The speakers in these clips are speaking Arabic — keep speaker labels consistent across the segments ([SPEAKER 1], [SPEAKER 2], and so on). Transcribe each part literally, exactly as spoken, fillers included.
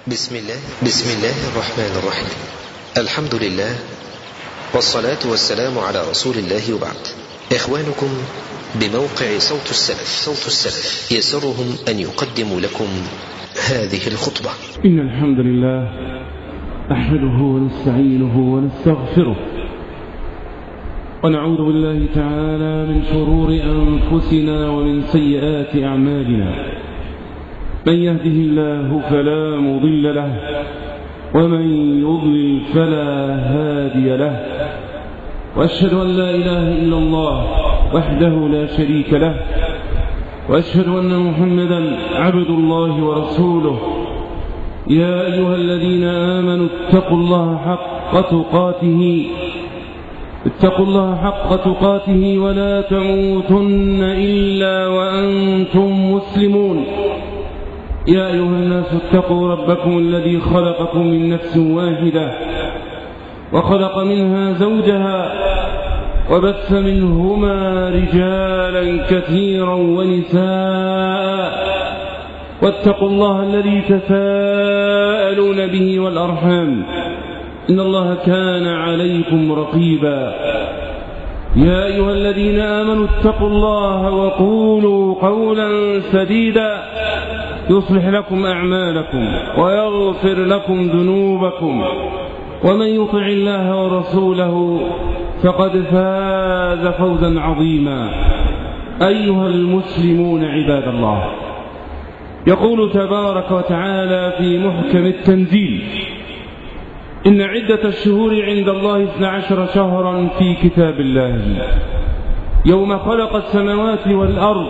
[SPEAKER 1] بسم الله بسم الله الرحمن الرحيم. الحمد لله والصلاة والسلام على رسول الله وبعد. إخوانكم بموقع صوت السلف صوت السلف يسرهم أن يقدموا لكم هذه الخطبة.
[SPEAKER 2] إن الحمد لله نحمده ونستعينه ونستغفره ونعوذ بالله تعالى من شرور أنفسنا ومن سيئات أعمالنا. من يهده الله فلا مضل له ومن يضلل فلا هادي له، وأشهد أن لا إله إلا الله وحده لا شريك له، وأشهد أن محمدا عبد الله ورسوله. يا أيها الذين آمنوا اتقوا الله حق تقاته اتقوا الله حق تقاته ولا تموتن إلا وأنتم مسلمون. يا أيها الناس اتقوا ربكم الذي خلقكم من نفس واحدة وخلق منها زوجها وبث منهما رجالا كثيرا ونساء، واتقوا الله الذي تساءلون به والأرحام إن الله كان عليكم رقيبا. يا أيها الذين آمنوا اتقوا الله وقولوا قولا سديدا يصلح لكم أعمالكم ويغفر لكم ذنوبكم، ومن يطع الله ورسوله فقد فاز فوزا عظيما. أيها المسلمون عباد الله، يقول تبارك وتعالى في محكم التنزيل: إن عدة الشهور عند الله اثنا عشر شهرا في كتاب الله يوم خلق السماوات والأرض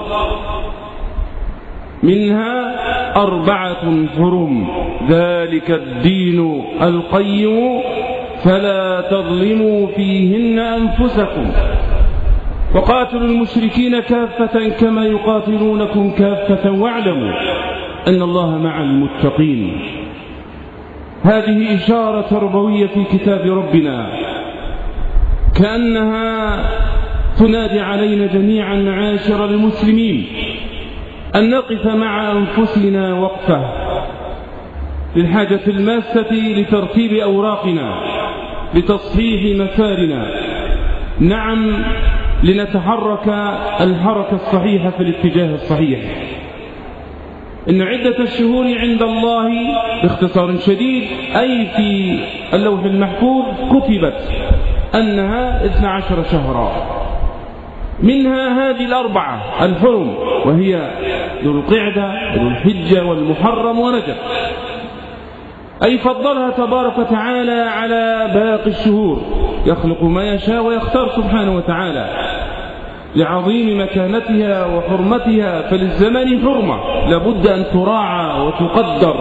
[SPEAKER 2] منها أربعة حرم ذلك الدين القيم فلا تظلموا فيهن أنفسكم وقاتلوا المشركين كافة كما يقاتلونكم كافة واعلموا أن الله مع المتقين. هذه إشارة تربوية في كتاب ربنا، كأنها تنادي علينا جميعا معاشر المسلمين أن نقف مع أنفسنا وقفة للحاجة الماسة لترتيب أوراقنا، لتصحيح مسارنا، نعم لنتحرك الحركة الصحيحة في الاتجاه الصحيح. إن عدة الشهور عند الله باختصار شديد أي في اللوح المحفوظ كتبت أنها اثنا عشر شهرا، منها هذه الأربعة الحرم وهي ذو القعدة وذو الحجة والمحرم ورجب، أي فضلها تبارك وتعالى على باقي الشهور، يخلق ما يشاء ويختار سبحانه وتعالى لعظيم مكانتها وحرمتها. فللزمن حرمة لابد أن تراعى وتقدر،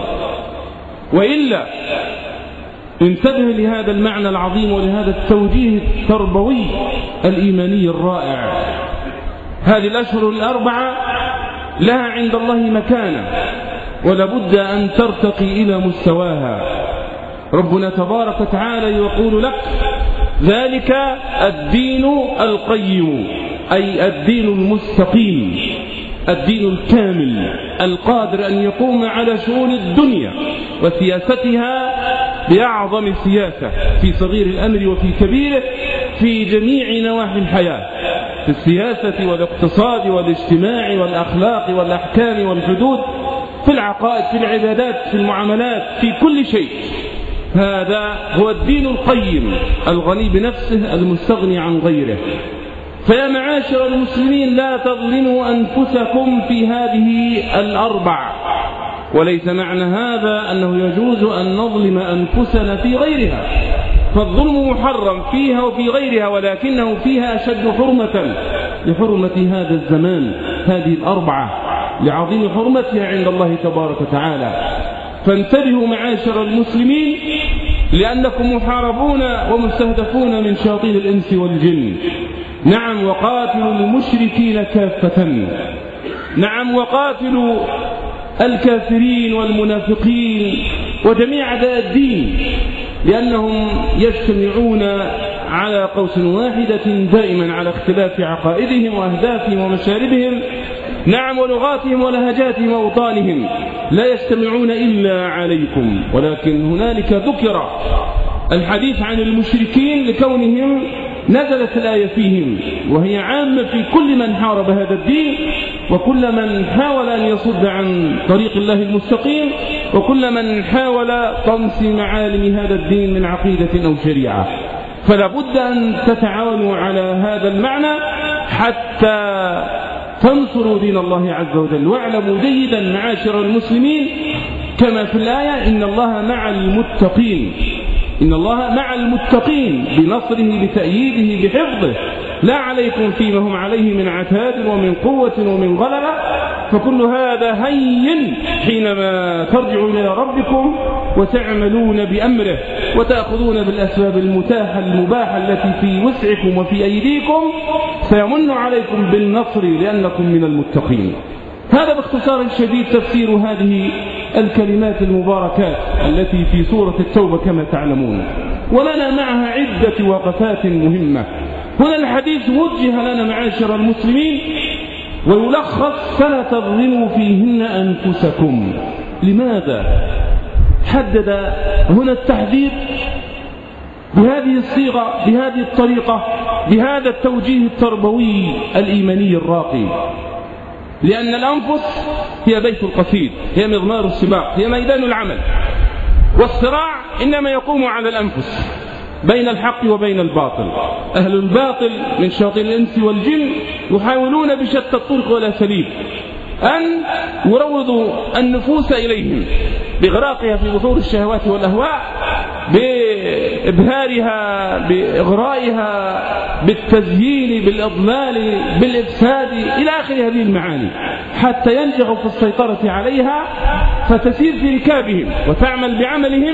[SPEAKER 2] وإلا انتبه لهذا المعنى العظيم ولهذا التوجيه التربوي الإيماني الرائع. هذه الأشهر الأربعة لها عند الله مكانة ولابد أن ترتقي إلى مستواها. ربنا تبارك وتعالى يقول لك: ذلك الدين القيم، أي الدين المستقيم، الدين الكامل القادر أن يقوم على شؤون الدنيا وسياستها بأعظم سياسة في صغير الأمر وفي كبيره، في جميع نواحي الحياة، في السياسة والاقتصاد والاجتماع والأخلاق والأحكام والحدود، في العقائد، في العبادات، في المعاملات، في كل شيء. هذا هو الدين القيم الغني بنفسه المستغني عن غيره. فيا معاشر المسلمين، لا تظلموا أنفسكم في هذه الأربع، وليس معنى هذا أنه يجوز أن نظلم أنفسنا في غيرها، فالظلم محرم فيها وفي غيرها، ولكنه فيها أشد حرمة لحرمة هذا الزمان، هذه الأربعة لعظيم حرمتها عند الله تبارك وتعالى. فانتبهوا معاشر المسلمين، لأنكم محاربون ومستهدفون من شياطين الإنس والجن. نعم، وقاتلوا المشركين كافة، نعم وقاتلوا الكافرين والمنافقين وجميع أعداء الدين، لأنهم يجتمعون على قوس واحدة دائما على اختلاف عقائدهم وأهدافهم ومشاربهم، نعم، ولغاتهم ولهجاتهم وأوطانهم لا يجتمعون إلا عليكم، ولكن هنالك ذكر الحديث عن المشركين لكونهم نزلت الآية فيهم، وهي عامة في كل من حارب هذا الدين، وكل من حاول أن يصد عن طريق الله المستقيم، وكل من حاول طمس معالم هذا الدين من عقيدة أو شريعة. فلا بد أن تتعاونوا على هذا المعنى حتى تنصروا دين الله عز وجل. واعلموا جيدا معاشر المسلمين كما في الآية: إن الله مع المتقين، إن الله مع المتقين بنصره بتأييده بحفظه، لا عليكم فيما هم عليه من عتاد ومن قوة ومن غلبة. فكل هذا هين حينما ترجعوا إلى ربكم وتعملون بأمره وتأخذون بالأسباب المتاحة المباحة التي في وسعكم وفي أيديكم، سيمن عليكم بالنصر لأنكم من المتقين. هذا باختصار شديد تفسير هذه الكلمات المباركات التي في سورة التوبة كما تعلمون، ولنا معها عدة وقفات مهمة. هنا الحديث وجه لنا معاشر المسلمين ويلخص: فلا تظلموا فيهن أنفسكم. لماذا حدد هنا التحذير بهذه الصيغة، بهذه الطريقة، بهذا التوجيه التربوي الإيماني الراقي؟ لأن الأنفس هي بيت القصيد، هي مضمار السباق، هي ميدان العمل، والصراع إنما يقوم على الأنفس بين الحق وبين الباطل. أهل الباطل من شياطين الإنس والجن يحاولون بشتى الطرق والأساليب أن يروضوا النفوس إليهم بإغراقها في بحور الشهوات والأهواء، بإبهارها، بإغرائها، بالتزيين، بالإضلال، بالإفساد، إلى آخر هذه المعاني، حتى ينجحوا في السيطرة عليها فتسير في ركابهم وتعمل بعملهم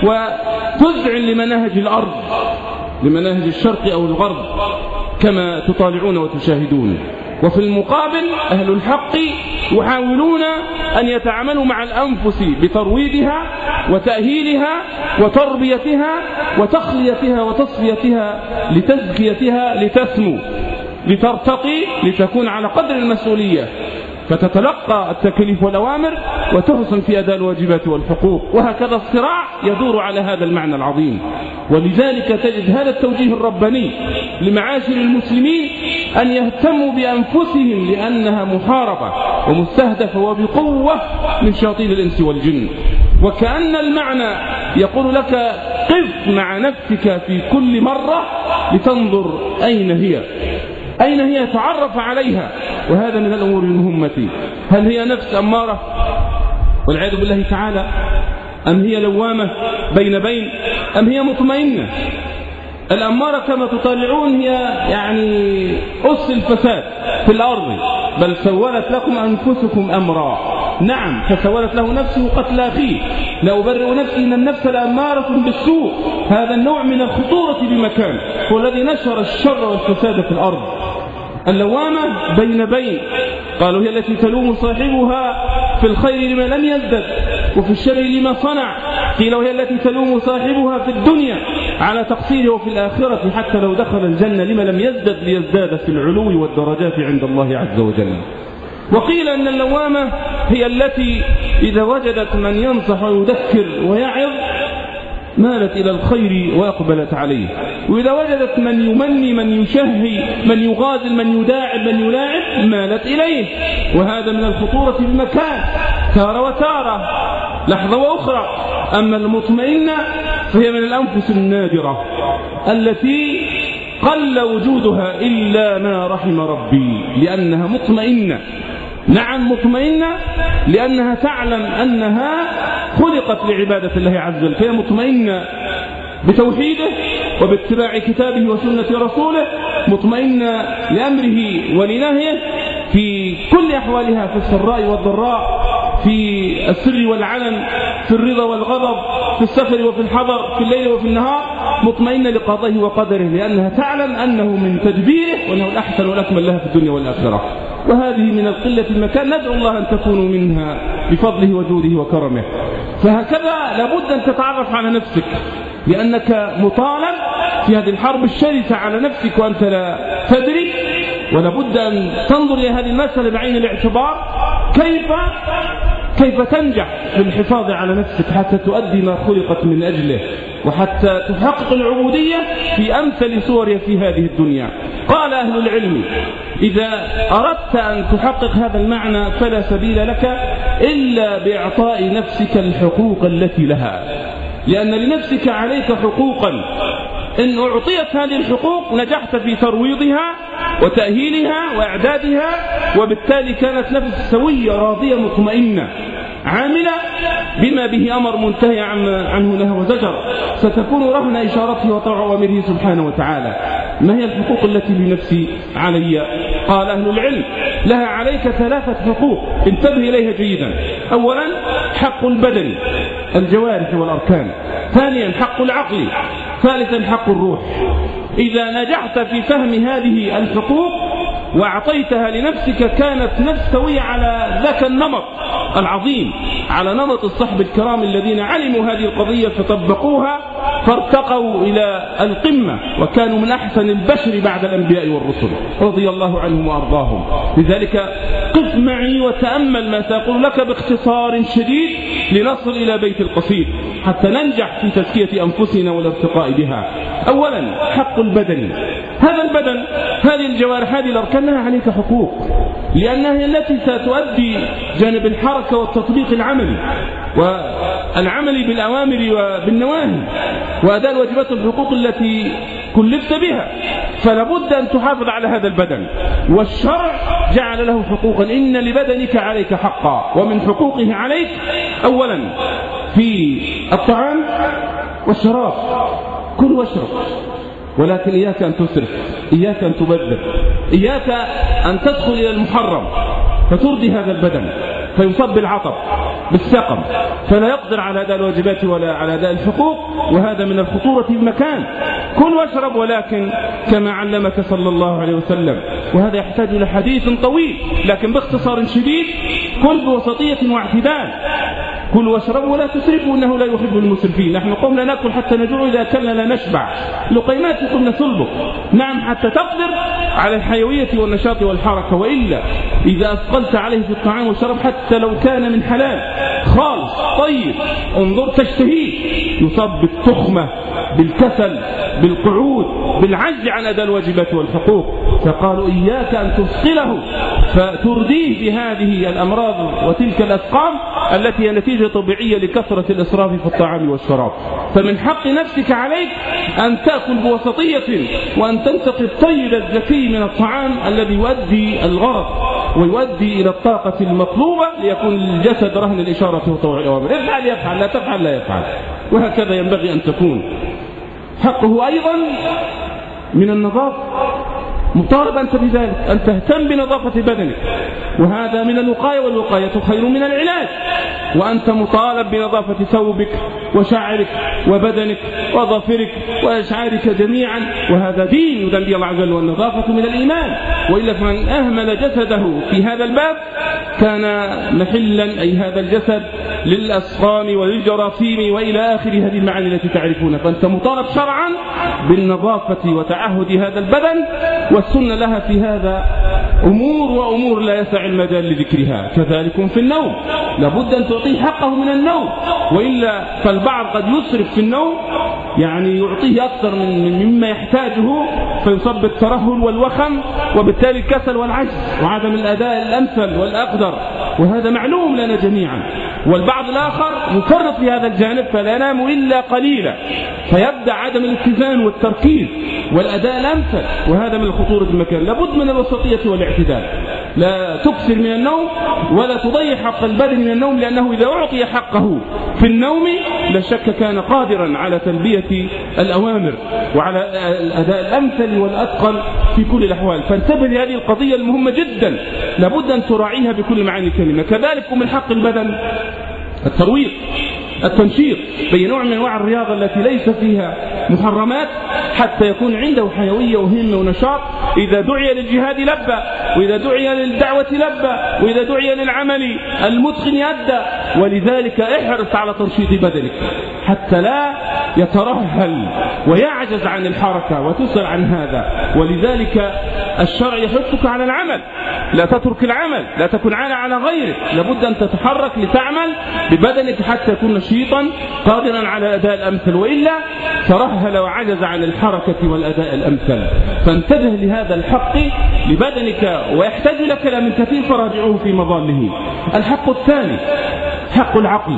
[SPEAKER 2] وتذعن لمناهج الأرض، لمناهج الشرق أو الغرب كما تطالعون وتشاهدون. وفي المقابل أهل الحق يحاولون أن يتعاملوا مع الأنفس بترويضها وتأهيلها وتربيتها وتخليتها وتصفيتها لتزكيتها لتسمو، لترتقي، لتكون على قدر المسؤولية، فتتلقى التكليف والأوامر وتحسن في أداء الواجبات والحقوق. وهكذا الصراع يدور على هذا المعنى العظيم. ولذلك تجد هذا التوجيه الرباني لمعاشر المسلمين أن يهتموا بأنفسهم، لأنها محاربة ومستهدفة وبقوة من شياطين الإنس والجن. وكأن المعنى يقول لك: قف مع نفسك في كل مرة لتنظر أين هي، أين هي، تعرف عليها. وهذا من الأمور المهمة. هل هي نفس أمارة والعياذ بالله تعالى، أم هي لوامة بين بين، أم هي مطمئنة؟ الأمارة كما تطالعون هي يعني أس الفساد في الأرض، بل سولت لكم أنفسكم أمرا. نعم، فسولت له نفسه قتل أخيه، لا أبرئ نفسي إن النفس لأمارة بالسوء. هذا النوع من الخطورة بمكان هو الذي نشر الشر والفساد في الأرض. اللوامة بين بين، قالوا هي التي تلوم صاحبها في الخير لما لم يزدد وفي الشر لما صنع. قيل وهي التي تلوم صاحبها في الدنيا على تقصيره وفي الآخرة حتى لو دخل الجنة لما لم يزدد ليزداد في العلو والدرجات عند الله عز وجل. وقيل أن اللوامة هي التي إذا وجدت من ينصح ويذكر ويعظ مالت إلى الخير وأقبلت عليه، وإذا وجدت من يمني، من يشهي، من يغازل، من يداعب، من يلاعب، مالت إليه. وهذا من الخطورة بمكان، تارة وتارة، لحظة وأخرى. أما المطمئنة فهي من الأنفس النادرة التي قل وجودها إلا ما رحم ربي، لأنها مطمئنة. نعم، مطمئنة لأنها تعلم أنها خلقت لعبادة الله عز وجل، فهي مطمئنة بتوحيده وباتباع كتابه وسنة رسوله، مطمئنة لأمره ولنهيه في كل أحوالها، في السراء والضراء، في السر والعلن، في الرضا والغضب، في السفر وفي الحضر، في الليل وفي النهار، مطمئنة لقضائه وقدره، لأنها تعلم أنه من تدبيره وأنه الأحسن والأكمل لها في الدنيا والآخرة. وهذه من القلة المكان، ندعو الله أن تكونوا منها بفضله وجوده وكرمه. فهكذا لابد أن تتعرف على نفسك، لأنك مطالب في هذه الحرب الشرسة على نفسك وأنت لا تدري ولابد أن تنظر إلى هذه المسألة بعين الاعتبار، كيف كيف تنجح في الحفاظ على نفسك حتى تؤدي ما خلقت من أجله، وحتى تحقق العبودية في أمثل صورها في هذه الدنيا. قال أهل العلم: إذا أردت أن تحقق هذا المعنى فلا سبيل لك إلا بإعطاء نفسك الحقوق التي لها، لأن لنفسك عليك حقوقا، إن أعطيت هذه الحقوق نجحت في ترويضها وتأهيلها وإعدادها، وبالتالي كانت نفس سوية راضية مطمئنة عاملة بما به أمر منتهي عنه نهى وزجر، ستكون رهن إشارته وطوع أمره سبحانه وتعالى. ما هي الحقوق التي لنفسي علي؟ قال أهل العلم: لها عليك ثلاثة حقوق، انتبه إليها جيدا. أولا حق البدن، الجوارح والأركان. ثانيا حق العقل. ثالثا حق الروح. إذا نجحت في فهم هذه الحقوق وأعطيتها لنفسك كانت نفس سوية على ذاك النمط العظيم، على نمط الصحب الكرام الذين علموا هذه القضية فطبقوها فارتقوا إلى القمة، وكانوا من أحسن البشر بعد الأنبياء والرسل رضي الله عنهم وأرضاهم. لذلك قف معي وتأمل ما سأقول لك باختصار شديد لنصل إلى بيت القصيد حتى ننجح في تزكية أنفسنا والارتقاء بها. أولا حق البدن. هذا البدن، هذه الجوارح، هذه الأركان لها عليك حقوق، لأنها هي التي ستؤدي جانب الحركة والتطبيق العملي والعمل بالأوامر وبالنواهي وأداء الواجبات والحقوق التي كلفت بها، فلابد أن تحافظ على هذا البدن. والشرع جعل له حقوقا، إن لبدنك عليك حقا، ومن حقوقه عليك أولا في الطعام والشراب، كل واشرب، ولكن إياك أن تسرف، إياك أن تبذر، إياك أن تدخل إلى المحرم فترضي هذا البدن فيصاب بالعطب بالسقم فلا يقدر على أداء الواجبات ولا على أداء الحقوق، وهذا من الخطورة بمكان. كل واشرب، ولكن كما علمك صلى الله عليه وسلم، وهذا يحتاج إلى حديث طويل، لكن باختصار شديد: كل بوسطية واعتدال، كل واشربوا ولا تسرفوا إنه لا يحب المسرفين. نحن قمنا نأكل حتى نجوع، إذا أكلنا لا نشبع، لقيمات قمنا صلبك، نعم، حتى تقدر على الحيوية والنشاط والحركة، وإلا إذا أثقلت عليه في الطعام والشراب حتى لو كان من حلال خالص طيب انظر تشتهيه، يصاب بالتخمة، بالكسل، بالقعود، بالعجز عن أداء الواجبات والحقوق. فقالوا إياك أن تثقله فترديه بهذه الأمراض وتلك الأسقام التي هي نتيجة طبيعية لكثرة الإسراف في الطعام والشراب. فمن حق نفسك عليك أن تأكل بوسطية، وأن تنتقي الطيب الزكي من الطعام الذي يؤدي الغرض ويؤدي إلى الطاقة المطلوبة ليكون الجسد رهن الإشارة وطوع الأوامر. افعل يفعل، لا تفعل لا يفعل، وهكذا ينبغي أن تكون. حقه أيضا من النظافة، مطالب أنت بذلك، أن تهتم بنظافة بدنك، وهذا من الوقاية، والوقاية خير من العلاج. وأنت مطالب بنظافة ثوبك وشعرك وبدنك وظافرك وأشعارك جميعا، وهذا دين يدعي الله عز وجل، والنظافة من الإيمان. وإلا فمن أهمل جسده في هذا الباب كان محلا، أي هذا الجسد، للأسقام وللجراثيم وإلى آخر هذه المعاني التي تعرفونها. فأنت مطالب شرعا بالنظافة وتعهد هذا البدن، والسنة لها في هذا أمور وأمور لا يسع المجال لذكرها. كذلك في النوم، لابد أن تعطيه حقه من النوم، وإلا فالبعض قد يسرف في النوم، يعني يعطيه أكثر من مما يحتاجه، فيصاب بالترهل والوخم، وبالتالي الكسل والعجز وعدم الأداء الأمثل والأقدر، وهذا معلوم لنا جميعا. والبعض الآخر يفرط في هذا الجانب فلا ينام إلا قليلا، فيبدأ عدم الاتزان والتركيز والأداء الأمثل، وهذا من الخطورة المكان. لابد من الوسطية والاعتدال، لا تكثر من النوم ولا تضيع حق البدن من النوم، لأنه إذا أعطي حقه في النوم لا شك كان قادرا على تلبية الأوامر وعلى الأداء الأمثل والأتقن في كل الأحوال. فانتبه لهذه القضية المهمة جدا، لابد أن تراعيها بكل معاني الكلمة. كذلك من حق البدن الترويض، التنشيط بين نوع من انواع الرياضة التي ليس فيها محرمات، حتى يكون عنده حيوية وهمة ونشاط إذا دعي للجهاد لبى، وإذا دعي للدعوة لبى، وإذا دعي للعمل المتقن يدى. ولذلك احرص على تنشيط بدنك حتى لا يترهل ويعجز عن الحركة وتسأل عن هذا. ولذلك الشرع يحثك على العمل، لا تترك العمل، لا تكن عالة على غيرك، لابد أن تتحرك لتعمل ببدنك حتى تكون نشيطا قادرا على الأداء الأمثل، وإلا ترهل وعجز عن الحركة والأداء الأمثل. فانتبه لهذا الحق لبدنك، ويحتاج لك كلام كثير فراجعوه في مظاله. الحق الثاني حق العقل.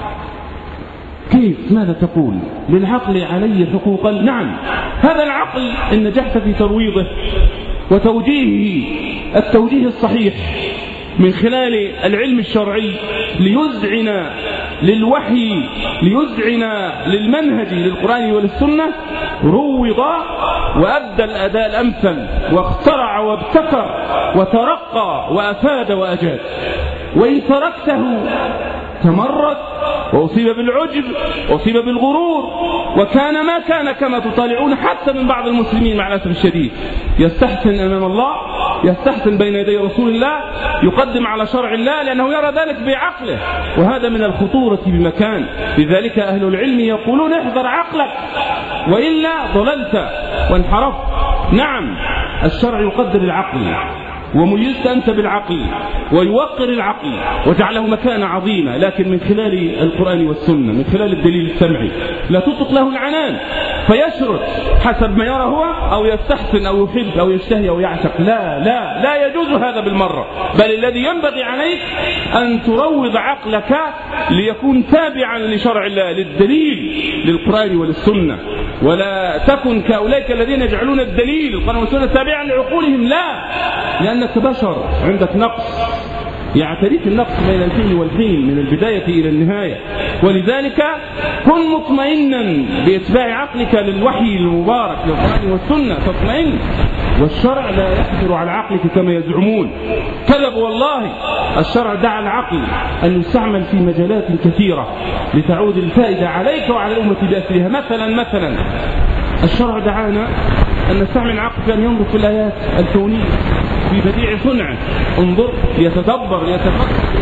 [SPEAKER 2] كيف؟ ماذا تقول؟ للعقل علي حقوقا. نعم، هذا العقل إن نجحت في ترويضه وتوجيهه التوجيه الصحيح من خلال العلم الشرعي ليزعن للوحي، ليزعن للمنهج للقرآن وللسنة، روض وأدى الأداء الأمثل واخترع وابتكر وترقى وأفاد وأجاد. وإن تركته تمرد وأصيب بالعجب وأصيب بالغرور، وكان ما كان كما تطالعون حتى من بعض المسلمين مع الأسف الشديد، يستحسن أمام الله، يستحسن بين يدي رسول الله، يقدم على شرع الله لأنه يرى ذلك بعقله، وهذا من الخطورة بمكان. لذلك أهل العلم يقولون احذر عقلك وإلا ضللت وانحرفت. نعم، الشرع يقدر العقل وميزت أنت بالعقل ويوقر العقل وجعله مكانة عظيمة، لكن من خلال القرآن والسنة، من خلال الدليل السمعي. لا تطلق له العنان فيشرد حسب ما يرى هو، أو يستحسن أو يحب أو يشتهي أو يعشق. لا لا لا يجوز هذا بالمرة، بل الذي ينبغي عليك أن تروض عقلك ليكون تابعا لشرع الله، للدليل للقرآن وللسنة. ولا تكن كأولئك الذين يجعلون الدليل القرآن والسنة تابعا لعقولهم. لا، لأنك بشر عندك نقص، يعتريك النقص بين الحين والحين من البداية إلى النهاية. ولذلك كن مطمئنا بإتباع عقلك للوحي المبارك للقرآن والسنة، تطمئن. والشرع لا يقدر على عقلك كما يزعمون، كذب والله. الشرع دعا العقل أن يستعمل في مجالات كثيرة لتعود الفائدة عليك وعلى الأمة بأسرها. مثلا مثلا الشرع دعانا أن نستعمل العقل في أن ينظر في الآيات الكونية في بديع صنعه، انظر ليتدبر ليتفكر.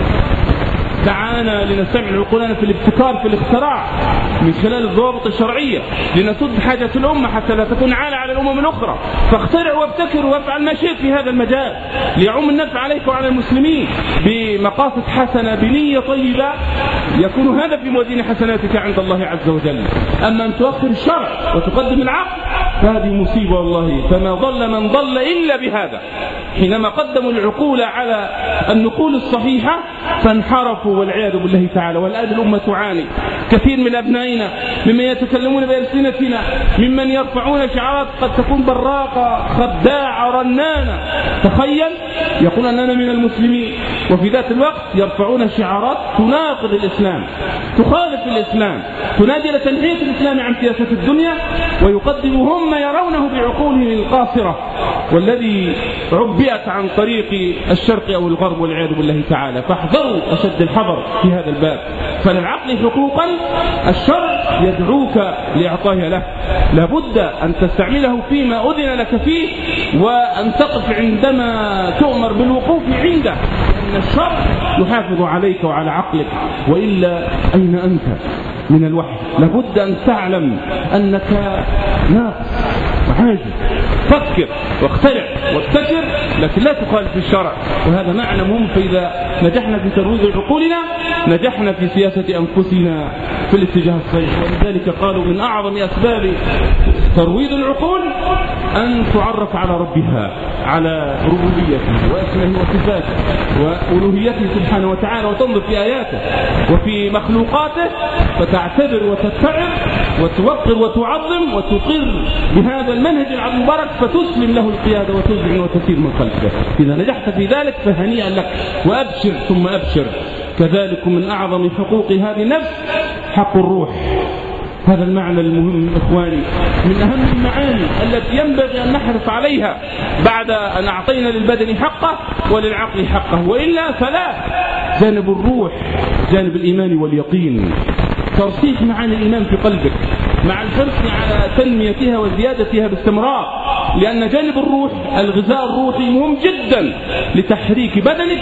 [SPEAKER 2] دعانا لنستعمل عقولنا في الابتكار في الاختراع من خلال الضوابط الشرعية لنسد حاجة الأمة حتى لا تكون عالة على الأمم الأخرى. فاخترع وابتكر وافعل ما شئت في هذا المجال ليعم النفع عليك وعلى المسلمين بمقاصد حسنة بنية طيبة، يكون هذا في موازين حسناتك عند الله عز وجل. أما أن تؤخر الشرع وتقدم العقل فهذه مصيبة والله. فما ضل من ضل إلا بهذا، حينما قدموا العقول على النقول الصحيحة فانحرفوا والعياذ بالله تعالى. والآن الأمة تعاني. كثير من أبنائنا ممن يتكلمون بألسنتنا ممن يرفعون شعارات قد تكون براقة خداعة رنانة، تخيل، يقول أننا من المسلمين وفي ذات الوقت يرفعون شعارات تناقض الإسلام، تخالف الإسلام، تنادي لتنحية الإسلام عن سياسة الدنيا، ويقدموا هم يرونه بعقولهم القاصرة والذي عبئت عن طريق الشرق أو الغرب والعياذ بالله تعالى. فاحذروا أشد الحذر في هذا الباب. فللعقل حقوقا الشرع يدعوك لإعطائها له، لابد أن تستعمله فيما أذن لك فيه، وأن تقف عندما تؤمر بالوقوف عنده، أن الشرع يحافظ عليك وعلى عقلك، وإلا أين أنت من الوحي؟ لابد أن تعلم أنك ناقص وعاجز. فكر واخترع وابتكر، لكن لا تخالف الشرع، وهذا معنى مهم. فإذا نجحنا في ترويض عقولنا نجحنا في سياسة أنفسنا في الاتجاه الصحيح. ولذلك قالوا من أعظم أسباب ترويض العقول أن تعرف على ربها، على ربوبيته واسمه وصفاته وألوهيته سبحانه وتعالى، وتنظر في آياته وفي مخلوقاته فتعتبر وتتعظ وتوقر وتعظم وتقر بهذا المنهج المبارك، فتسلم له القيادة وتذعن وتسير من خلفه. إذا نجحت في ذلك فهنيئا لك، وأبشر ثم أبشر. كذلك من أعظم حقوق هذه النفس حق الروح. هذا المعنى المهم إخواني، من أهم المعاني التي ينبغي أن نحرص عليها بعد أن أعطينا للبدن حقه وللعقل حقه، وإلا فلا. جانب الروح جانب الإيمان واليقين، ترسيخ معاني الإيمان في قلبك مع الحرص على تنميتها وزيادتها باستمرار، لأن جانب الروح الغذاء الروحي مهم جدا لتحريك بدنك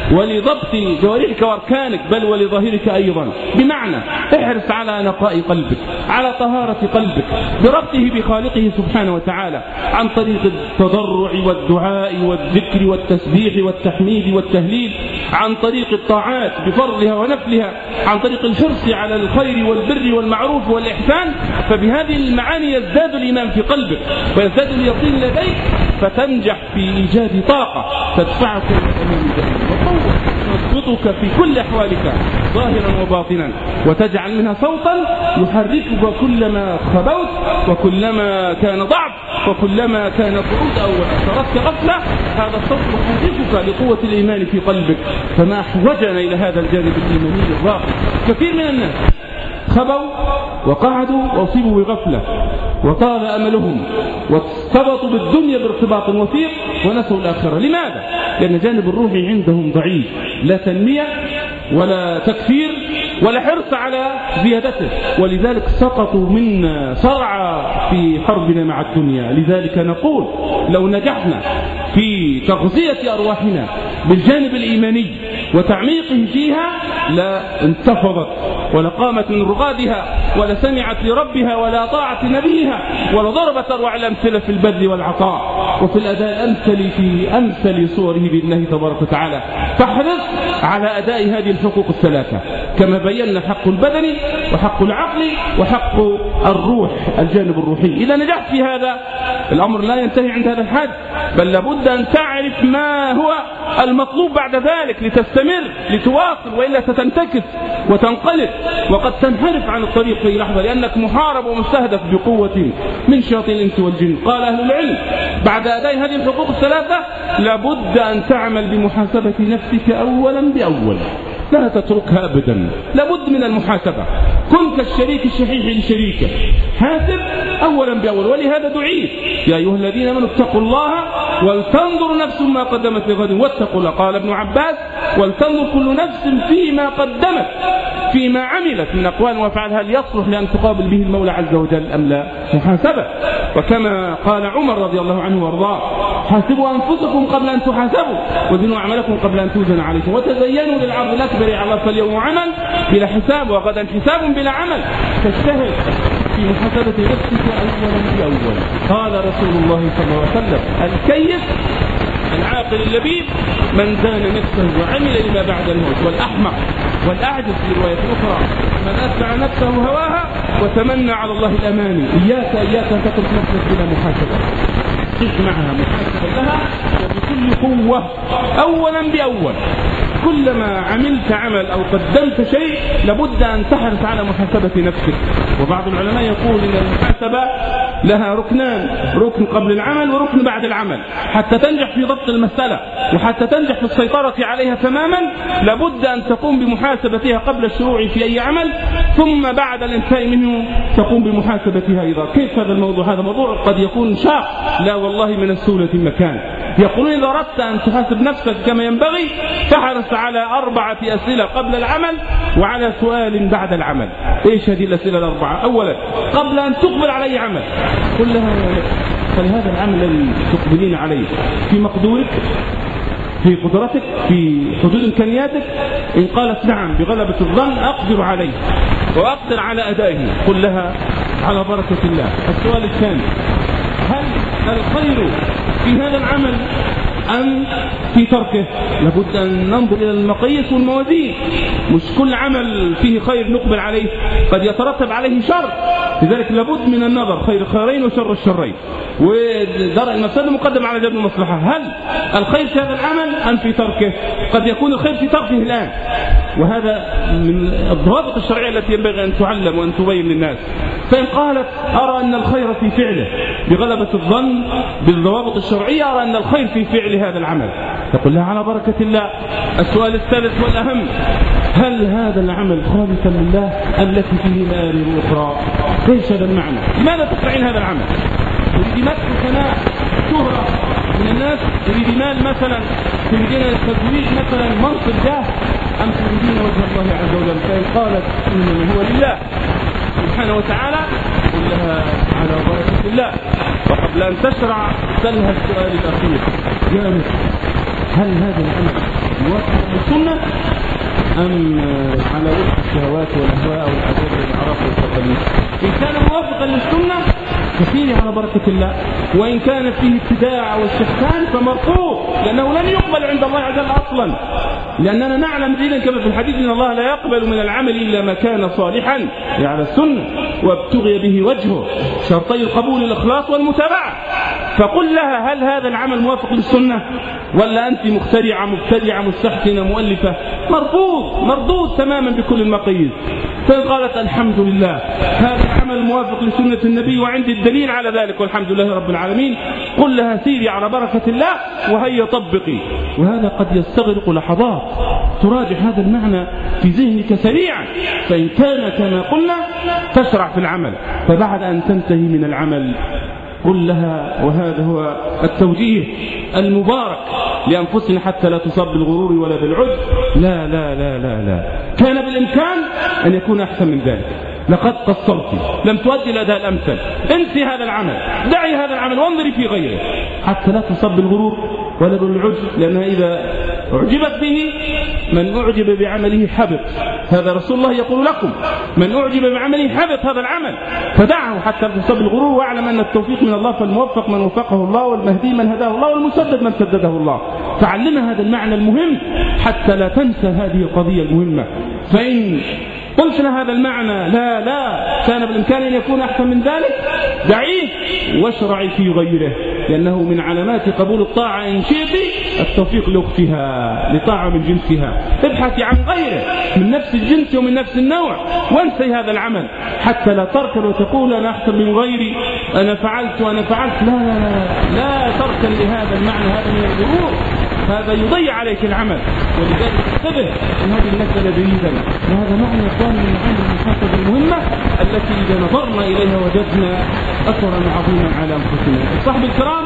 [SPEAKER 2] ولضبط جوارحك واركانك بل ولظاهرك أيضا. بمعنى احرص على نقاء قلبك، على طهارة قلبك بربطه بخالقه سبحانه وتعالى عن طريق التضرع والدعاء والذكر والتسبيح والتحميد والتهليل، عن طريق الطاعات بفرضها ونفلها، عن طريق الحرص على الخير والبر والمعروف والإحسان. فبهذه المعاني يزداد الإيمان في قلبك ويزداد اليقين لديك، فتنجح في إيجاد طاقة تدفعك أمام الجنة وقوة تثبتك في كل أحوالك ظاهرا وباطنا، وتجعل منها صوتا يحركك كلما خبوت وكلما كان ضعف وكلما كان قعود أو تركت غفلة. هذا الصوت يحركك لقوة الإيمان في قلبك. فما أحوجنا إلى هذا الجانب الإيماني الراقي. كثير من الناس خبوا وقعدوا وأصيبوا بغفلة وطال أملهم وارتبطوا بالدنيا بارتباط وثيق ونسوا الآخرة. لماذا؟ لأن جانب الروح عندهم ضعيف، لا تنمية ولا تكفير ولا حرص على زيادته، ولذلك سقطوا منا صرعى في حربنا مع الدنيا. لذلك نقول لو نجحنا في تغذية أرواحنا بالجانب الإيماني وتعميقه فيها لا انتفضت ولا قامت من رغادها ولا سمعت لربها ولا طاعت نبيها ولا ضربت أروع الأمثلة في البذل والعطاء وفي الأداء الأمثل في أمثل صوره بالله تبارك وتعالى. فاحرص على أداء هذه الحقوق الثلاثة كما بينا: حق البدن وحق العقل وحق الروح، الجانب الروحي. إذا نجحت في هذا الأمر لا ينتهي عند هذا الحد، بل لابد أن تعرف ما هو المطلوب بعد ذلك لتستمر لتواصل، وإلا ستنتكس وتنقلب وقد تنحرف عن الطريق في لحظة، لأنك محارب ومستهدف بقوة من شياطين الإنس والجن. قال أهل العلم بعد أداء هذه الحقوق الثلاثة لابد أن تعمل بمحاسبة نفسك أولا بأول، لا تتركها أبدا، لابد من المحاسبة. كن كالشريك الشحيح لشريكه، حاسب أولا بأول. ولهذا دعيت: يا أيها الذين آمنوا اتقوا الله ولتنظر نفس ما قدمت لغد واتقوا الله. قال ابن عباس: ولتنظر كل نفس فيما قدمت، فيما عملت من أقوال وأفعال، هل يصلح لأن تقابل به المولى عز وجل أم لا؟ محاسبة. وكما قال عمر رضي الله عنه وارضاه: حاسبوا أنفسكم قبل أن تحاسبوا وزنوا أعمالكم قبل أن توزن عليكم وتزينوا للعرض الأكبر على فاليوم عمل بلا حساب وغدا حساب بلا عمل. فاجتهد في محاسبة نفسك أولا بأول. قال رسول الله صلى الله عليه وسلم: الكيس العاقل اللبيب من دان نفسه وعمل لما بعد الموت، والأحمق والأعجز في رواية أخرى من أتبع نفسه هواها وتمنى على الله الأماني. إياك إياك أن تترك نفسك بلا محاسبة، قف معها محاسبة لها وبكل قوة أولا بأول. كلما عملت عمل أو قدمت شيء لابد أن تحرص على محاسبة نفسك. وبعض العلماء يقول إن المحاسبة لها ركنان: ركن قبل العمل وركن بعد العمل. حتى تنجح في ضبط المسألة وحتى تنجح في السيطرة عليها تماما لابد أن تقوم بمحاسبتها قبل الشروع في أي عمل، ثم بعد الانتهاء منه تقوم بمحاسبتها أيضا. كيف هذا الموضوع؟ هذا موضوع قد يكون شاق، لا والله من السهولة مكان. يقولون إذا أردت أن تحاسب نفسك كما ينبغي فحرص على أربعة أسئلة قبل العمل وعلى سؤال بعد العمل. إيش هذه الأسئلة الأربعة؟ أولا، قبل أن تقبل على أي عمل قل لها: فلهذا العمل الذي تقبلين عليه في مقدورك، في قدرتك، في حدود إمكانياتك؟ إن قالت نعم بغلبة الظن أقدر عليه وأقدر على أدائه قل لها: على بركة الله. السؤال الثاني: هل الخير في هذا العمل أم في تركه؟ لابد أن ننظر إلى المقاييس والموازين. مش كل عمل فيه خير نقبل عليه، قد يترتب عليه شر، لذلك لابد من النظر: خير الخيرين وشر الشرين، ودرء المفسدة مقدم على جلب المصلحة. هل الخير في هذا العمل أم في تركه؟ قد يكون الخير في تركه الآن، وهذا من الضوابط الشرعية التي ينبغي أن تعلم وأن تبين للناس. فإن قالت: أرى أن الخير في فعله بغلبة الظن بالضوابط الشرعية، أرى أن الخير في فعل هذا العمل، تقول لها: على بركة الله. السؤال الثالث والأهم: هل هذا العمل خالصا لله أم لك فيه مآرب أخرى؟ ليش هذا المعنى؟ لماذا تفعلين هذا العمل؟ تريد مدح وثناء شهرة من الناس؟ تريد مال مثلا؟ تريدين التزويج مثلا؟ منصب جاه؟ أم تريدين وجه الله عز وجل؟ فإن قالت إنما هو لله سبحانه وتعالى قل لها: على بركة الله. قبل أن تشرع سلها السؤال الأخير: يا نفس، هل هذا العمل موافق للسنة أم على وفق الشهوات والأهواء والعادات والأعراف والتقاليد؟ إن كان موافقا للسنة ففيه على بركة الله، وإن كان فيه ابتداع واستحسان فمرفوض، لأنه لن يقبل عند الله عز وجل أصلا، لأننا نعلم جيدا كما في الحديث إن الله لا يقبل من العمل إلا ما كان صالحا على السنة وابتغي به وجهه، شرطي القبول الإخلاص والمتابعة. فقل لها: هل هذا العمل موافق للسنة ولا أنت مخترعة مبتدعة مستحسنة مؤلفة؟ مرفوض مردود تماما بكل المقاييس. فإن قالت: الحمد لله هذا العمل موافق لسنة النبي وعندي الدليل على ذلك والحمد لله رب العالمين، قل لها: سيري على بركة الله وهيا طبقي. وهذا قد يستغرق لحظات تراجع هذا المعنى في ذهنك سريعا، فإن كان كما قلنا تشرع في العمل، فبعد أن تنتهي من العمل قل لها، وهذا هو التوجيه المبارك لأنفسنا حتى لا تصاب بالغرور ولا بالعجب: لا لا لا لا لا، كان بالإمكان أن يكون أحسن من ذلك، لقد قصرت، لم تؤدي الأداء الأمثل، انسي هذا العمل، دعي هذا العمل وانظري في غيره، حتى لا تصاب بالغرور ولا بالعجب، لأنها إذا أعجبت به، من أعجب بعمله حبط، هذا رسول الله يقول لكم: من أعجب بعمله حبط هذا العمل، فدعه حتى لا تصاب بالغرور، واعلم أن التوفيق من الله، فالموفق من وفقه الله، والمهدي من هداه الله، والمسدد من سدده الله. فعلمها هذا المعنى المهم حتى لا تنسى هذه القضية المهمة. فإن قلت لها هذا المعنى لا لا كان بالإمكان أن يكون أحسن من ذلك، دعيه واشرعي في غيره، لأنه من علامات قبول الطاعة إن شئت التوفيق لأختها لطاعة من جنسها. ابحثي عن غيره من نفس الجنس ومن نفس النوع وانسي هذا العمل، حتى لا تركن وتقول أنا أحسن من غيري، أنا فعلت وأنا فعلت. لا لا لا, لا تركن لهذا المعنى، هذا من الغرور، هذا يضيع عليك العمل. ولذلك انتبه من هذه المسألة جيدا، وهذا معنى يقال من معاني المحاسبة المهمة التي إذا نظرنا إليها وجدنا أثرا عظيما على أنفسنا. الصحابة الكرام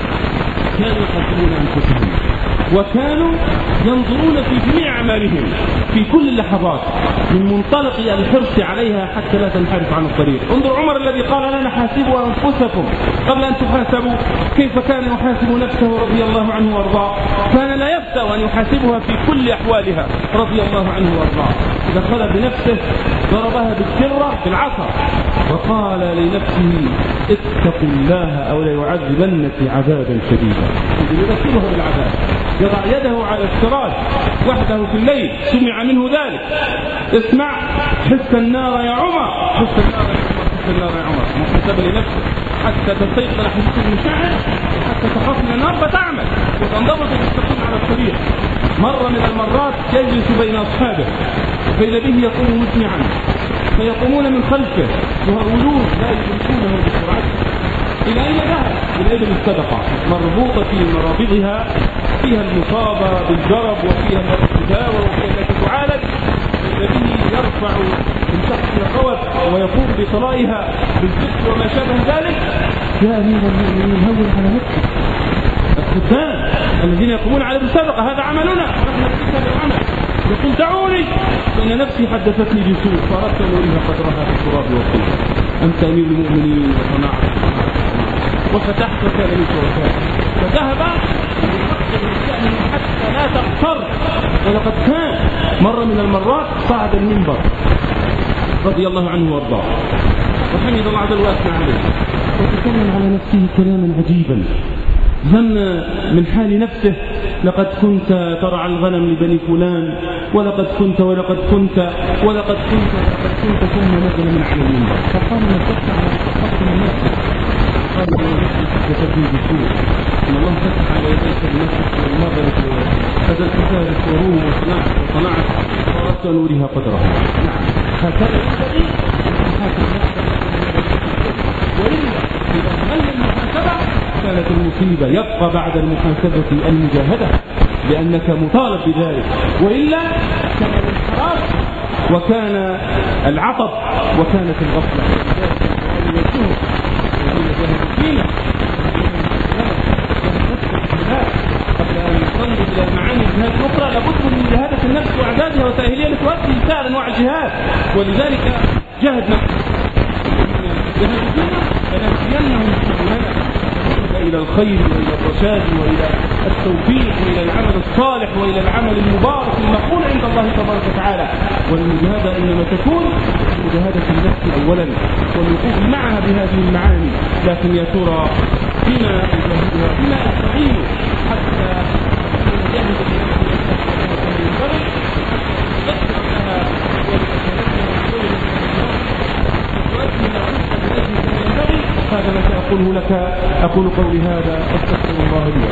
[SPEAKER 2] كانوا يحاسبون أنفسهم، وكانوا ينظرون في جميع أعمالهم في كل اللحظات من منطلق الحرص عليها حتى لا تنحرف عن الطريق. انظر عمر الذي قال لنا: حاسبوا أنفسكم قبل أن تحاسبوا. كيف كان يحاسب نفسه رضي الله عنه وارضاه؟ كان لا يفتأ أن يحاسبها في كل أحوالها رضي الله عنه وارضاه. إذا خلى بنفسه ضربها بالكرة بالعصا وقال لنفسه: اتقوا الله أو ليعذبنك عذابا شديدا. يذكره بالعذاب، يضع يده على السراج وحده في الليل، سمع منه ذلك: اسمع حس النار يا عمر، حس النار يا عمر، حس النار يا عمر. محسب لنفسه حتى تستيقظ حسيس المشاعر، حتى تخاف من النار فتعمل وتنضبط وتستقيم على الطريق. مرة من المرات يجلس بين أصحابه فإذا به يقوم مسمعا، فيقومون من خلفه يهرولون لا يدركونه بسرعته. إلى أين ذهب؟ إلى إبل الصدقة مربوطة في مرابضها، فيها المصابة بالجرب وفيها التداوى وفيها التي تعالج. الذي يرفع من تحت القوت ويقوم بطلائها بالزفت وما شابه ذلك: يا أمير المؤمنين هون على نفسك. الختان الذين يقومون على الصدقة هذا عملنا، نحن نفسك هذا العمل. يقول: دعوني فإن نفسي حدثتني بسوء، فأردت أن أريها قدرها في التراب والطين. أنت أمير المؤمنين وصنعت وفتحت وكان منك وكان. فذهب حتى لا تغتر. ولقد كان مرة من المرات صعد المنبر رضي الله عنه وارضاه وحمد الله عز وجل واثنى عليه، وتكلم على نفسه كلاما عجيبا، ظن من حال نفسه: لقد كنت ترعى الغنم لبني فلان، ولقد كنت ولقد كنت ولقد كنت ولقد كنت ثم نزل من على المنبر فقال: ما تفتح على تحقق من نفسك. قال: حدثتني بسوء، ان الله فتح على يديك بنفسك والنظر هذا الكتاب وروم وصنعت وصنعت فأردت أن أريها قدرها. نعم، هكذا ينبغي محاسب نفسك. وإلا إذا تمل المحاسبة كانت المصيبة، يبقى بعد المحاسبة المجاهدة لأنك مطالب بذلك، وإلا كان الانحراف وكان العطب وكانت الغفلة. قبل أن نصل إلى معاني الجهاد الأخرى لابد من مجاهدة النفس وإعدادها وتأهيلها لتؤدي سائر أنواع الجهاد. ولذلك جهد نفسك جهد فينا فنهدينهم سبلنا الخير وإلى الرشاد وإلى التوفيق وإلى العمل الصالح وإلى العمل المبارك المقبول عند الله تبارك وتعالى. والمجاهدة إنما تكون مجاهدة النفس أولا والوقوف معها بهذه المعاني. لكن يا ترى بما يجاهدها بما يستعين حتى يجاهد هذا ما سأقوله لك. أقول قولي هذا أستغفر الله لي.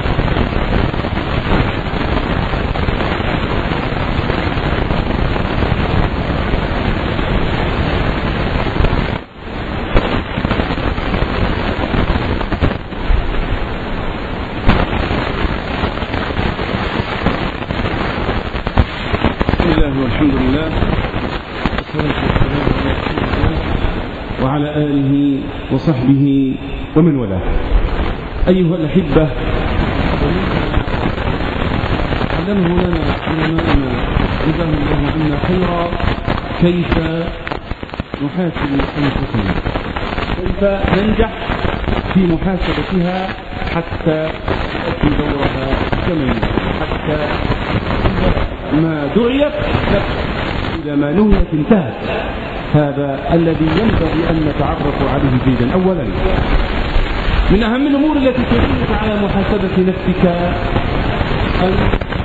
[SPEAKER 2] بسم الله والحمد لله وعلى آله وصحبه ومن والاه. أيها الأحبة، علمه لنا علماءنا جزاهم الله عنا خيرا كيف نحاسب أنفسنا، كيف ننجح في محاسبتها حتى تأتي دورها كما حتى ما دعيت إلى ما نهيت انتهت. هذا الذي ينبغي أن نتعرف عليه جيدا. أولا، من أهم الأمور التي تعينك على محاسبة نفسك أن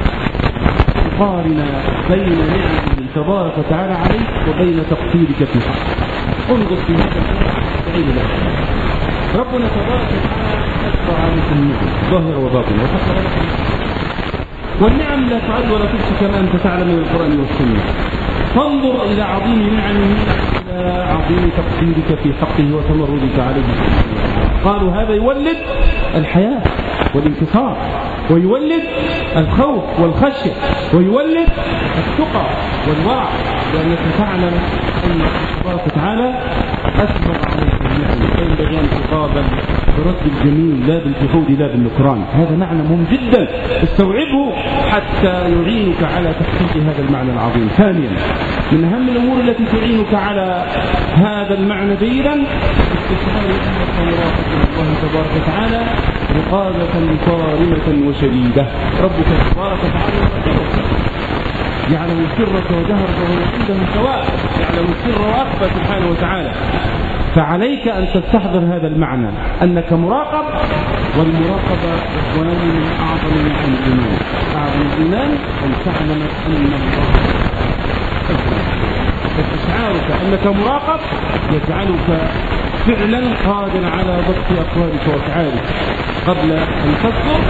[SPEAKER 2] تقارن بين نعمه تبارك وتعالى عليك وبين تقصيرك في حقه. انظر في هذا تعين لك ربنا تبارك وتعالى أكبر عليك النعم ظاهرة وباطنة وحتى والنعم لا تعد ولا تحصى كما أنت تعلم من القرآن والسنة. فانظر إلى عظيم نعمه إلى عظيم تقصيرك في حقه وتمردك عليه. قالوا هذا يولد الحياة والانتصار، ويولد الخوف والخشية، ويولد التقى والورع، لأنك تعلم أن الله تبارك وتعالى أسبق عليك النعم فينبغي أن تقابل برد الجميل لا بالجحود لا بالنكران. هذا معنى مهم جدا استوعبه حتى يعينك على تحقيق هذا المعنى العظيم. ثانيا، من أهم الأمور التي تعينك على هذا المعنى جيدا استشعار أنك مراقب الله تبارك وتعالى رقابة صارمة وشديدة. ربك تبارك وتعالى يعلم سرك وجهرك وهو عنده سواء، يعلم السر وأخفى سبحانه وتعالى. فعليك أن تستحضر هذا المعنى أنك مراقب، والمراقبة إخواني من أعظم نعم الإيمان. أعظم الإيمان أن تعلم أن الله استشعارك أنك مراقب يجعلك فعلا قادر على ضبط أقوالك وأفعالك قبل أن تصدر.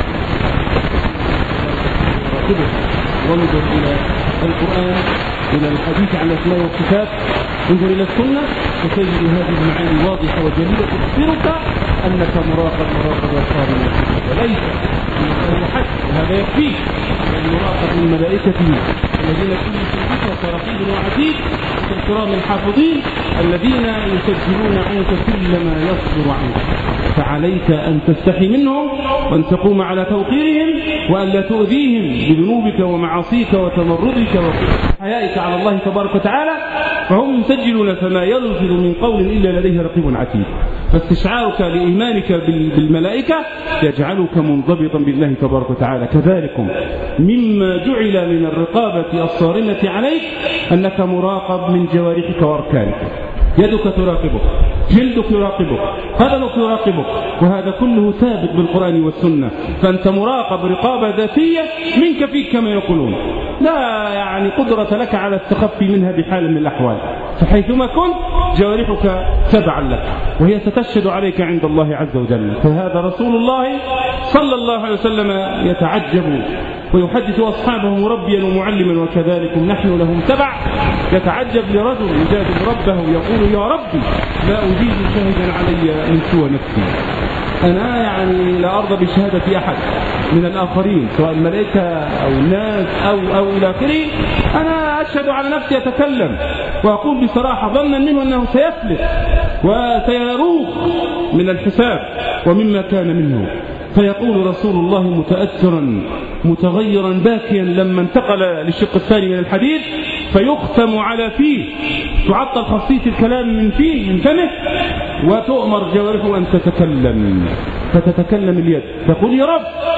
[SPEAKER 2] وانظر إلى القرآن، إلى الحديث عن الأسماء والصفات، انظر إلى السنة وتجد هذه المعاني واضحة وجميلة تخبرك أنك مراقب مراقبة صارمة، وليس أنه حد وهذا يكفيك. المراقب من ملائكته الذين كلهم في الذكر رقيب وعتيد الكرام الحافظين الذين يسجلون عنك كل ما يصدر عنك. فعليك أن تستحي منهم وأن تقوم على توقيرهم وأن لا تؤذيهم بذنوبك ومعاصيك وتمردك وحيائك على الله تبارك وتعالى، فهم يسجلون فما يلفظ من قول إلا لديه رقيب عتيد. فاستشعارك لإيمانك بالملائكة يجعلك منضبطا بالله تبارك وتعالى. كذلك مما جعل من الرقابة الصارمة عليك أنك مراقب من جوارحك وأركانك. يدك تراقبك، جلدك يراقبك، قدمك يراقبك، وهذا كله ثابت بالقرآن والسنة. فأنت مراقب رقابة ذاتية منك فيك كما يقولون، لا يعني قدرة لك على التخفي منها بحال من الأحوال. فحيثما كنت جوارحك تبعا لك وهي ستشهد عليك عند الله عز وجل. فهذا رسول الله صلى الله عليه وسلم يتعجب ويحدث أصحابه مربيا ومعلما، وكذلك نحن لهم تبع. يتعجب لرجل يجادل ربه يقول يا ربي لا أجيز شاهدا علي من سوى نفسي. أنا يعني لا أرضى بشهادة أحد من الآخرين سواء الملائكة أو الناس أو, أو إلى آخره. أنا أشهد على نفسي أتكلم وأقول بصراحة ظنا منه أنه سيفلت وسيروخ من الحساب ومما كان منه. فيقول رسول الله متأثرا متغيرا باكيا لما انتقل للشق الثاني من الحديث فيختم على فيه، تعطل خاصية الكلام من فيه من فمه وتؤمر جوارحه أن تتكلم. فتتكلم اليد تقول يا رب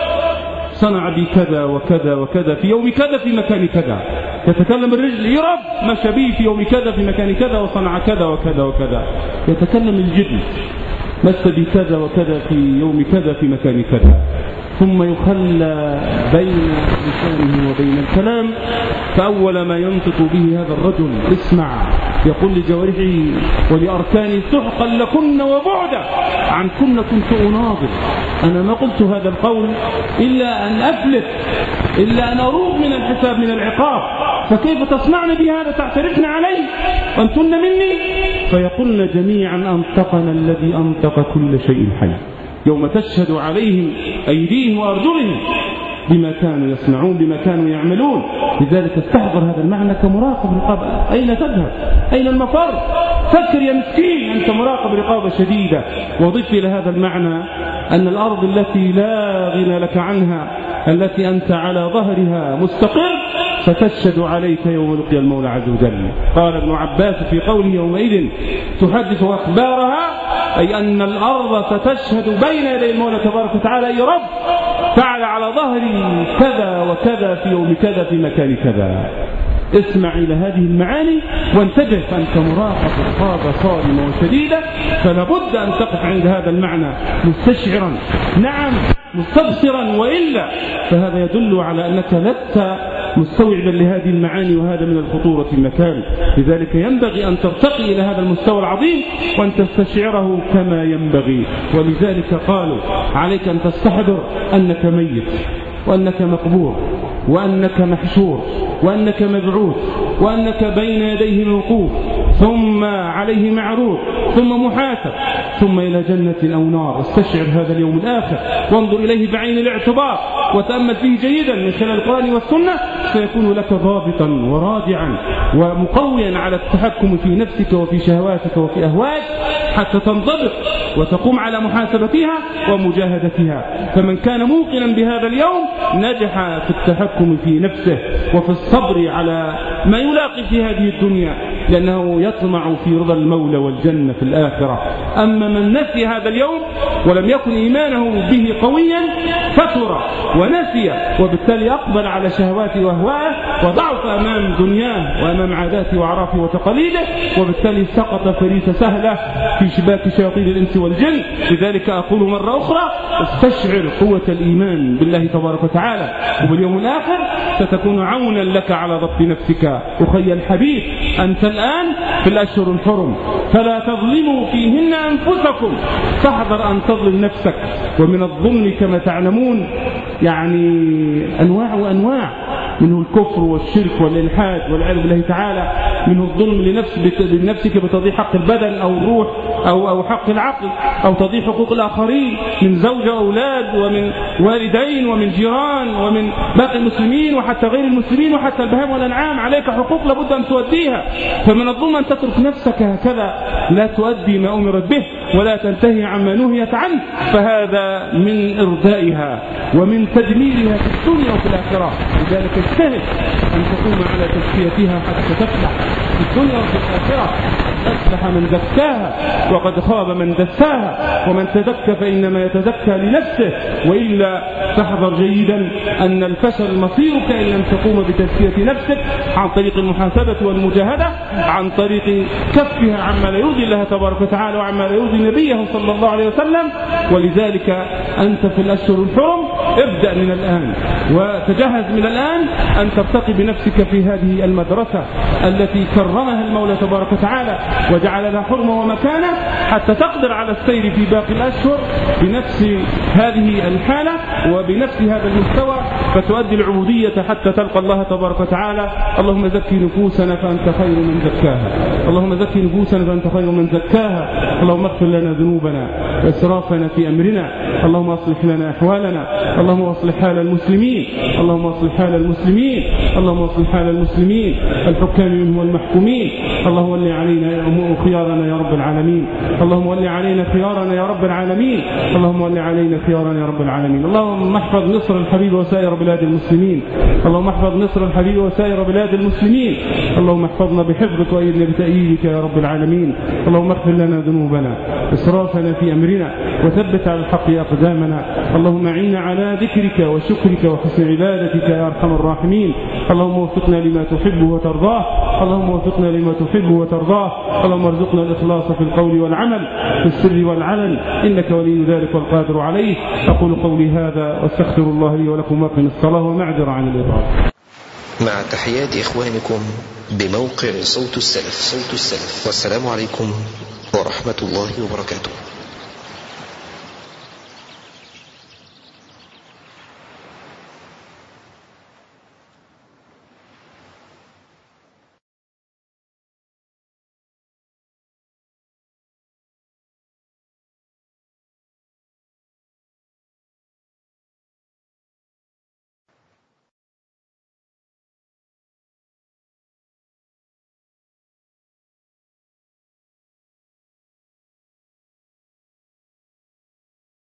[SPEAKER 2] صنع بي كذا وكذا وكذا في يوم كذا في مكان كذا. يتكلم الرجل يا رب مشى بي في يوم كذا في مكان كذا وصنع كذا وكذا وكذا. يتكلم الجد مس بي كذا وكذا في يوم كذا في مكان كذا. ثم يخلى بين لسانه وبين الكلام، فأول ما ينطق به هذا الرجل اسمع، يقول لجوارحه ولأركانه سحقا لكن وبعدا عن كن كنت أناظر. أنا ما قلت هذا القول إلا أن أفلت، إلا أن أروق من الحساب من العقاب، فكيف تصنعن بهذا تعترفن عليه وأنتن مني؟ فيقولن جميعا أنطقنا الذي أنطق كل شيء حي، يوم تشهد عليهم أيديهم وأرجلهم بما كانوا يصنعون بما كانوا يعملون. لذلك استحضر هذا المعنى كمراقب رقابة. أين تذهب؟ أين المفر؟ فكر يا مسكين أنت مراقب رقابة شديدة. وضف إلى هذا المعنى أن الأرض التي لا غنى لك عنها، التي أنت على ظهرها مستقر، ستشهد عليك يوم يلقي المولى عز وجل. قال ابن عباس في قوله يومئذ تحدث أخبارها، أي أن الأرض ستشهد بين يدي المولى تبارك وتعالى يا رب فعل على ظهري كذا وكذا في يوم كذا في مكان كذا. اسمع إلى هذه المعاني وانتبه، فأنت مراقب رقابة صارمة وشديدة، فلا بد أن تقف عند هذا المعنى مستشعرا، نعم مستبصرا، وإلا فهذا يدل على أنك لست مستوعبا لهذه المعاني، وهذا من الخطورة المكان. لذلك ينبغي أن ترتقي إلى هذا المستوى العظيم وأن تستشعره كما ينبغي. ولذلك قالوا عليك أن تستحضر أنك ميت، وأنك مقبور، وأنك محشور، وأنك مبعوث، وأنك بين يديه موقوف، ثم عليه معروض، ثم محاسب، ثم إلى جنة أو نار. استشعر هذا اليوم الآخر وانظر إليه بعين الاعتبار وتأمل فيه جيدا من خلال القرآن والسنة، سيكون لك ضابطا ورادعا ومقويا على التحكم في نفسك وفي شهواتك وفي أهوائك، حتى تنضبط وتقوم على محاسبتها ومجاهدتها. فمن كان موقنا بهذا اليوم نجح في التحكم في نفسه وفي الصبر على ما يلاقي في هذه الدنيا، لأنه يطمع في رضا المولى والجنة في الآخرة. أما من نسي هذا اليوم ولم يكن إيمانه به قويا فتر ونسي، وبالتالي أقبل على شهواته وأهوائه وضعف أمام دنياه وأمام عاداته وأعرافه وتقاليده، وبالتالي سقط فريسة سهلة في شباك شياطين الإنس والجن. لذلك أقول مرة أخرى استشعر قوة الإيمان بالله تبارك وتعالى وباليوم الآخر، ستكون عونا لك على ضبط نفسك. أخي الحبيب أنت الآن في الأشهر الحرم، فلا تظلموا فيهن أنفسكم، فاحذر أن تظلم نفسك. ومن الظلم كما تعلمون يعني أنواع وأنواع، منه الكفر والشرك والإلحاد والعياذ بالله تعالى، منه الظلم لنفسك بتضييع حق البدن أو الروح أو أو حق العقل، أو تضييع حقوق الآخرين من زوجة وأولاد ومن والدين ومن جيران ومن باقي المسلمين وحتى غير المسلمين وحتى البهائم والأنعام. عليك حقوق لابد أن تؤديها. فمن الظلم أن تترك نفسك هكذا لا تؤدي ما أمرت به ولا تنتهي عما نهيت عنه، فهذا من إرضائها ومن تدميرها في الدنيا وفي الآخرة. لذلك اجتهد أن تقوم على تزكيتها حتى تفلح في الدنيا وفي الآخرة. أفلح من زكاها وقد خاب من دساها، ومن تزكى فإنما يتزكى لنفسه، وإلا فاحذر جيدا أن الفشل مصيرك إن لم تقوم بتزكية نفسك عن طريق المحاسبة والمجاهدة، عن طريق كفها عما لا يرضي الله تبارك وتعالى وعما لا يرضي نبيه صلى الله عليه وسلم. ولذلك أنت في الأشهر الحرم ابدأ من الآن وتجهز من الآن أن ترتقي بنفسك في هذه المدرسة التي كرمها المولى تبارك وتعالى وجعل لها حرمة ومكانة، حتى تقدر على السير في باقي الأشهر بنفس هذه الحالة وبنفس هذا المستوى، فتؤدي العبودية حتى تلقى الله تبارك وتعالى. اللهم زكي نفوسنا فأنت خير من زكاها، اللهم زكي نفوسنا فأنت خير من زكاها. اللهم اغفر لنا ذنوبنا وإسرافنا في أمرنا، اللهم أصلح لنا أحوالنا، اللهم أصلح حال المسلمين، اللهم أصلح حال المسلمين، اللهم أصلح حال المسلمين الحكام منهم والمحكومين. اللهم ولي علينا خيارنا يا رب العالمين، اللهم ولي علينا خيارنا يا رب العالمين، اللهم ولي علينا خيارنا يا رب العالمين. اللهم احفظ مصر الحبيب وسائر بلاد المسلمين. اللهم احفظ مصر الحبيبة وسائر بلاد المسلمين. اللهم احفظنا بحفظك وأيدنا بتأييدك يا رب العالمين. اللهم اغفر لنا ذنوبنا إسرافنا في أمرنا وثبت على الحق أقدامنا. اللهم أعنا على ذكرك وشكرك وحسن عبادتك يا أرحم الراحمين. اللهم وفقنا لما تحب وترضاه. اللهم وفقنا لما تحب وترضاه. اللهم ارزقنا الإخلاص في القول والعمل في السر والعلن إنك ولي ذلك والقادر عليه. أقول قولي هذا واستغفر الله لي ولكم وأقم الصلاة ومعذرة عن الإطالة.
[SPEAKER 1] مع تحيات إخوانكم بموقع صوت السلف. صوت السلف. والسلام عليكم ورحمة الله وبركاته.